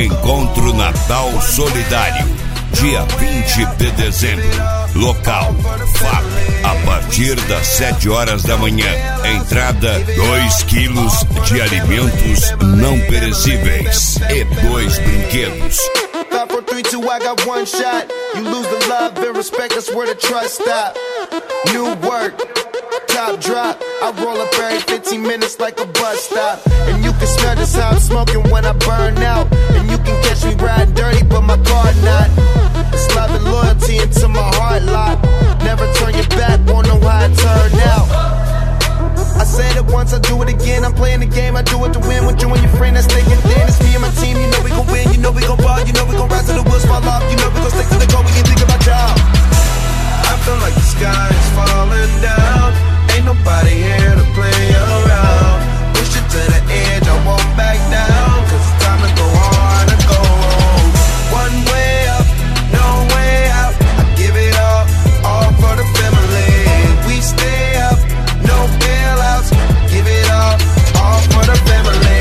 Encontro Natal Solidário, dia 20 de dezembro. Local, FAP, a partir das 7 horas da manhã. Entrada, 2 quilos de alimentos não perecíveis e 2 brinquedos. 5, 4, 3, 2, I got one shot. You lose the love and respect, that's where the trust stop. New work, top drop. I roll up every 15 minutes like a bus stop. And you can smell just how I'm smoking when I burn out. And you can catch me riding dirty, but my car not. It's love and loyalty into my heart lot. Never turn your back, won't know how it turned out. I said it once, I do it again. I'm playing the game, I do it to win. With you and your friend that's thinking thin. It's me and my team, you know we gon' win. You know we gon' ball, you know we gon' rise to the wheels fall off. You know we gon' stick to the goal, we ain't think about y'all. I feel like the sky is falling down. Ain't nobody here to play around. Push it to the edge, I won't back down. Cause it's time to go hard and go home. One way up, no way out. I give it all for the family. We stay up, no bailouts. Give it all for the family.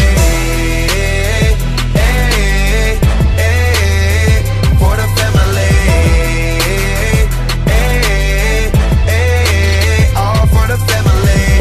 Hey, hey, for the family. Hey, hey, all for the family.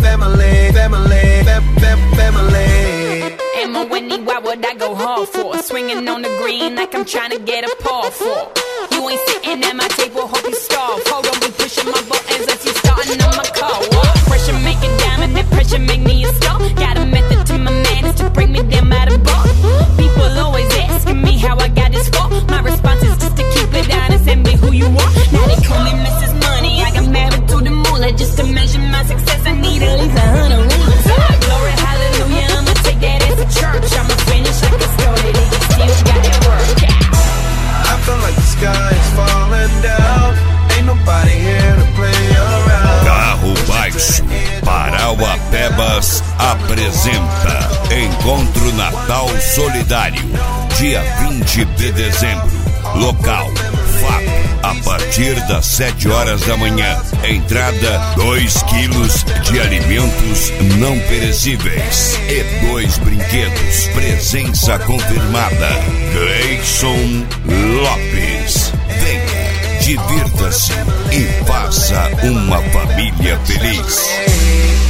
Family. Am I winning? Why would I go hard for? Swinging on the green like I'm trying to get a paw for. You ain't sitting at my table, hope you starve. Hold on, be pushing my buttons as you starting on my car. Pressure make a diamond, that pressure make me a star. Got a method to my madness to bring me down by the bar. People always asking me how I got this far. My response is just to keep it honest and be who you are. Now they call me Mrs. Money, I got married to the moolah. Just to measure my success, I need at least 100 rulers. Glory, hallelujah, I'ma take that as a church. I'ma finish like I started it, you still got that work. I feel like the sky is falling down. Ain't nobody here to play around. Carro Baixo, Parauapebas apresenta Encontro Natal Solidário, dia 20 de dezembro. Local, FAP, a partir das 7 horas da manhã. Entrada, 2 quilos de alimentos não perecíveis e 2 brinquedos. Presença confirmada, Gleison Lopes. Venha, divirta-se e faça uma família feliz.